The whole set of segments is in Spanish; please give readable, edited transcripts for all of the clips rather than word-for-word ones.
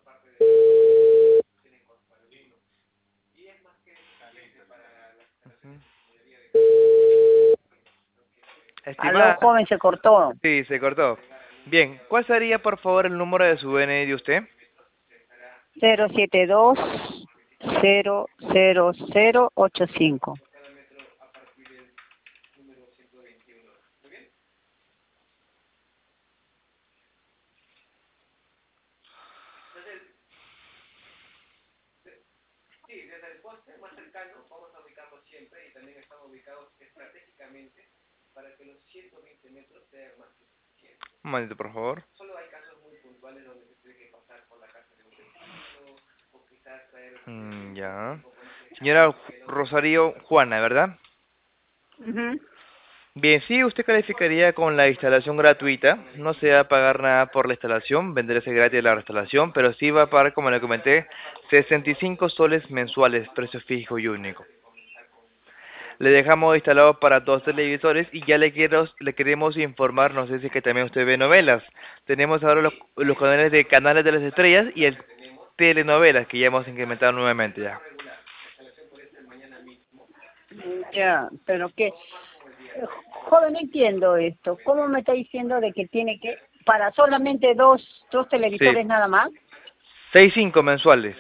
Ujú. Aló, Estimada, joven, se cortó. sí, se cortó. Bien, ¿cuál sería por favor el número de su DNI de usted? 072-00085. Un momentito, por favor. Ya. Señora Rosario Juana, ¿verdad? Ujú. Bien, sí, usted calificaría con la instalación gratuita. No se va a pagar nada por la instalación, vendrese gratis la instalación, pero sí va a pagar, como le comenté, 65 soles mensuales, precio fijo y único. Le dejamos instalado para dos televisores y ya le queremos informar, no sé si es que también usted ve novelas. Tenemos ahora los canales de las estrellas y el telenovelas que ya hemos incrementado nuevamente ya. Ya, pero que, joven, no entiendo esto. ¿Cómo me está diciendo de que tiene que, para solamente dos Sí, televisores nada más? 65 mensuales.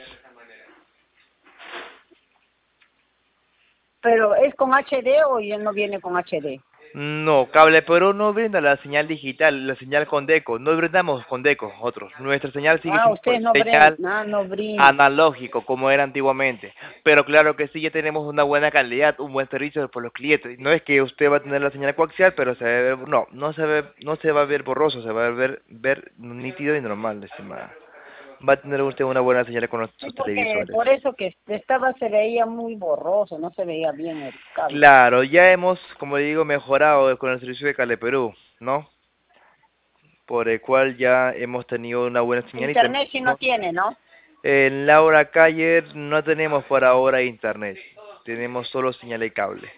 Pero ¿es con HD o ya no viene con HD? No, Cable Perú no brinda la señal digital, la señal con deco. No brindamos con deco nosotros. Nuestra señal sigue Ah, siendo ustedes no brin, señal no brin. analógico como era antiguamente. Pero claro que sí, ya tenemos una buena calidad, un buen servicio por los clientes. No es que usted va a tener la señal coaxial, pero se va a ver, no se va a ver borroso, se va a ver nítido y normal, estimada. Va a tener usted una buena señal con Sí, sus porque televisores. por eso que estaba se veía muy borroso, no se veía bien el cable. Claro, ya hemos, como digo, mejorado con el servicio de Cable Perú, ¿no? Por el cual ya hemos tenido una buena señal y también Internet sí no tiene, ¿no? en Laura Calle no tenemos por ahora internet, tenemos solo señal de cable.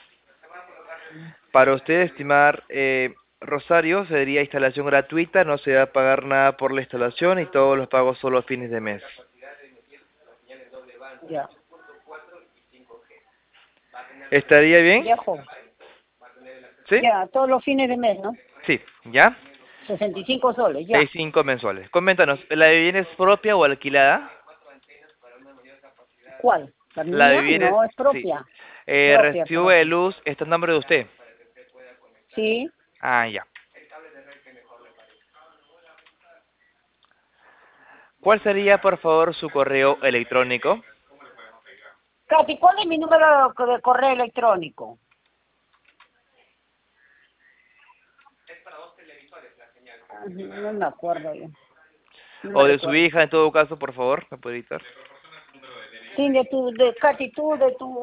Para usted, estimar Rosario, sería instalación gratuita, no se va a pagar nada por la instalación y todos los pagos solo a fines de mes. Ya. ¿Estaría bien? Viejo. ¿Sí? Ya, todos los fines de mes, ¿no? Sí, ¿ya? 65 soles, ya. 65 mensuales. Coméntanos, ¿la vivienda es propia o alquilada? ¿Cuál? ¿La La mía? vivienda es, No, es sí. propia. Recibo de Propia. luz, está en nombre de usted. Sí. Ah, ya. ¿Cuál sería, por favor, su correo electrónico? Katy, ¿cuál es mi número de correo electrónico? No me acuerdo yo. No me O de su recuerdo. hija, en todo caso, por favor, ¿me puede dictar? Sí, Katy, tú,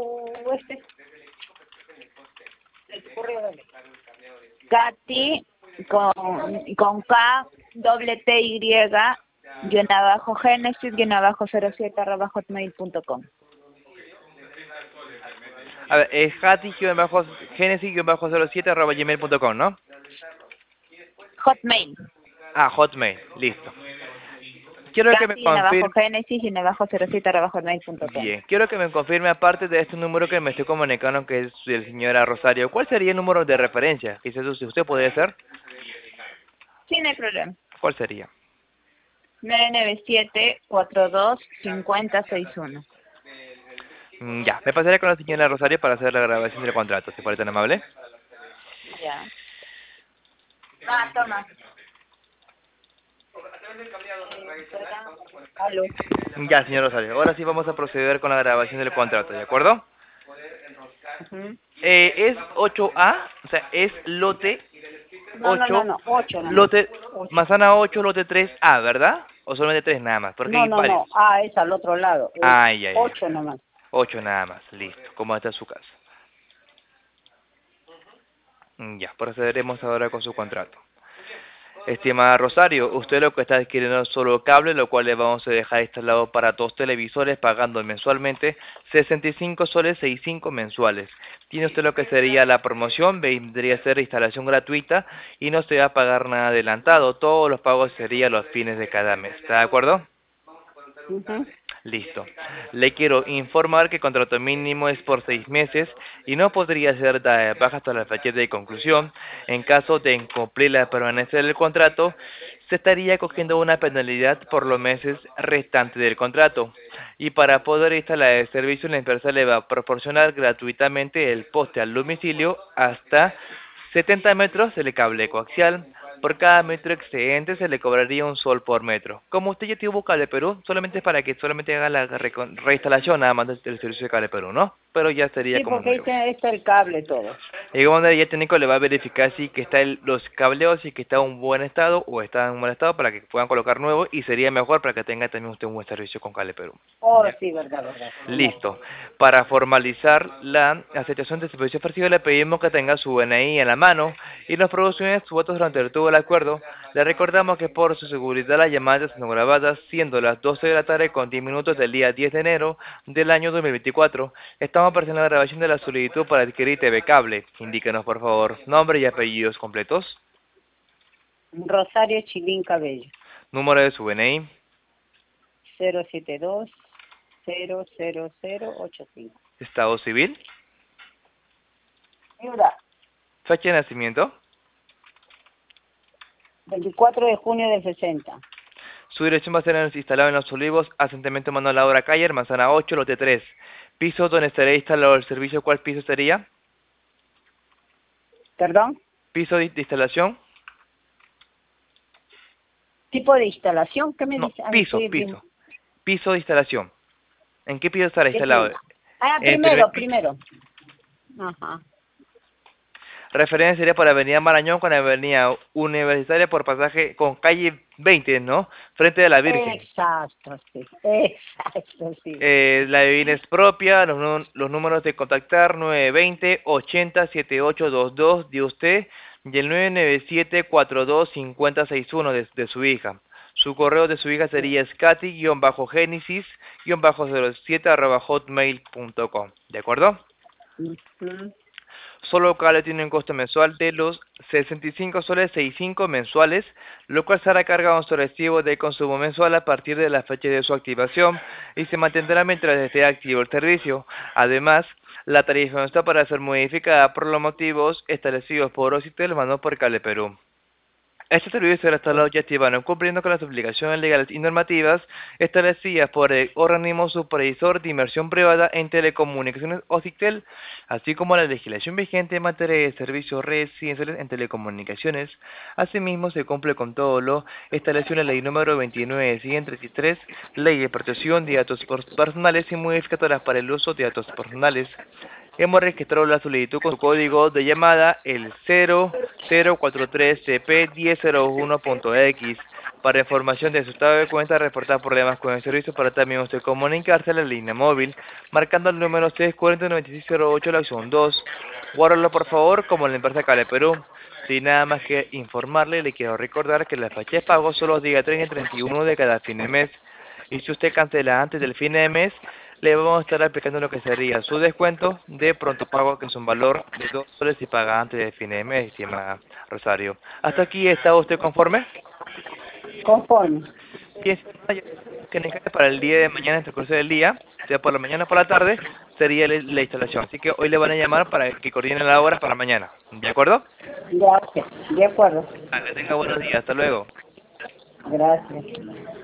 de tu correo. Dale. Katy, con K, doble T, Y, guión abajo, Génesis, guión abajo, 07, arroba hotmail.com. A ver, es hati-genesis-07@gmail.com, ¿no? Hotmail. Ah, Hotmail, listo. Quiero que me Katy, guión abajo, confirme, Génesis, guión abajo, 07, arroba hotmail.com. bien, quiero que me confirme, aparte de este número que me estoy comunicando, que es el señora Rosario, ¿cuál sería el número de referencia? Quizás si usted puede hacer, Sí, no hay problema. ¿cuál sería? 997-42-5061. Ya, me pasaré con la señora Rosario para hacer la grabación del contrato, ¿te parece tan amable? Ya. Ah, toma. Aló. Ya, señor Rosario, ahora sí vamos a proceder con la grabación del contrato, ¿de acuerdo? Ujú. Es 8A, o sea, es lote No, 8, no. 8 nomás. lote, 8. manzana 8, lote 3A, ¿verdad? O solamente 3 nada más, porque hay varios. No. Ah, es al otro lado. Es Ay, ay, ay. 8 nomás. 8 nada más, listo, como está su casa. Ya, procederemos ahora con su contrato. Estimada Rosario, usted lo que está adquiriendo es solo cable, lo cual le vamos a dejar instalado para dos televisores, pagando mensualmente 65 soles 65 mensuales. Tiene usted lo que sería la promoción, vendría a ser instalación gratuita y no se va a pagar nada adelantado. Todos los pagos serían los fines de cada mes. ¿Está de acuerdo? Ujú. Listo. Le quiero informar que el contrato mínimo es por 6 meses y no podría ser dada de baja hasta la fecha de conclusión. En caso de incumplir la permanencia del contrato, se estaría cogiendo una penalidad por los meses restantes del contrato. Y para poder instalar el servicio, la empresa le va a proporcionar gratuitamente el poste al domicilio hasta 70 metros del cable coaxial. Por cada metro excedente se le cobraría un sol por metro. Como usted ya tuvo Cable Perú, solamente es para que solamente haga la reinstalación nada más del servicio de Cable Perú, ¿no? Pero ya sería Sí, como porque ahí nuevo. está el cable todo. Y como ya el técnico le va a verificar si que está los cableos, si que está en un buen estado o está en un buen estado para que puedan colocar nuevo y sería mejor para que tenga también usted un buen servicio con Cable Perú. Oh, ¿Ya? sí, verdad, verdad. Listo. Para formalizar la aceptación del servicio ofrecido le pedimos que tenga su DNI en la mano y nos proporcione sus votos durante todo el acuerdo. Le recordamos que por su seguridad las llamadas son grabadas siendo las 12 de la tarde con 10 minutos del día 10 de enero del año 2024. Estamos presentando la grabación de la solicitud para adquirir TV Cable. Indíquenos por favor nombre y apellidos completos, Rosario Chilín Cabello, número de su DNI, 072-00085. estado civil, Viuda, fecha de nacimiento. 24 de junio del 60. Su dirección va a ser instalado en Los Olivos, asentamiento Manuel Laura Calle, manzana 8, lote 3. Piso donde estaría instalado el servicio, ¿cuál piso sería? ¿Perdón? Piso de instalación. ¿Tipo de instalación? ¿Qué me No, dice? Ah, piso, estoy bien. piso. Piso de instalación. ¿En qué piso estará ¿Qué instalado? piso? Ah, En el primer primero, piso. primero. Ajá. Referencia sería por Avenida Marañón con Avenida Universitaria por pasaje con calle 20, ¿no? Frente de la Virgen. Exacto, sí. Exacto, sí. La vivienda es propia, los números de contactar 920-80-7822 de usted y el 997-42-5061 de su hija. Su correo de su hija Sí. sería scati-genesis-07@hotmail.com. ¿De acuerdo? Ujú. Solo Cable tiene un costo mensual de los 65 soles 65 mensuales, lo cual será cargado en su recibo de consumo mensual a partir de la fecha de su activación y se mantendrá mientras esté activo el servicio. Además, la tarifa no está para ser modificada por los motivos establecidos por Ocitel, mandó por Cable Perú. Este servicio será instalado y activado cumpliendo con las obligaciones legales y normativas establecidas por el organismo supervisor de inversión privada en telecomunicaciones OCITEL, así como la legislación vigente en materia de servicios residenciales en telecomunicaciones. Asimismo, se cumple con todo lo establecido en la ley número 29-133, Ley de Protección de Datos Personales y modificadoras para el uso de datos personales. Hemos registrado la solicitud con su código de llamada el 0043CP1001.x. Para información de su estado de cuenta, reportar problemas con el servicio, para también usted comunicarse a la línea móvil, marcando el número 640-9608, la opción 2. Guárdalo por favor como la empresa Cable Perú. Sin nada más que informarle, le quiero recordar que la fecha de pago son los días 30 y 31 de cada fin de mes. Y si usted cancela antes del fin de mes, le vamos a estar aplicando lo que sería su descuento de pronto pago, que es un valor de 2 soles si paga antes del fin de mes, estimada Rosario. ¿Hasta aquí está usted conforme? Conforme. Bien, que en el caso para el día de mañana, en el curso del día, sea por la mañana o por la tarde, sería la instalación. Así que hoy le van a llamar para que coordinen la hora para mañana. ¿De acuerdo? Ya, ok. De acuerdo. Que tenga buenos días. Hasta luego. Gracias.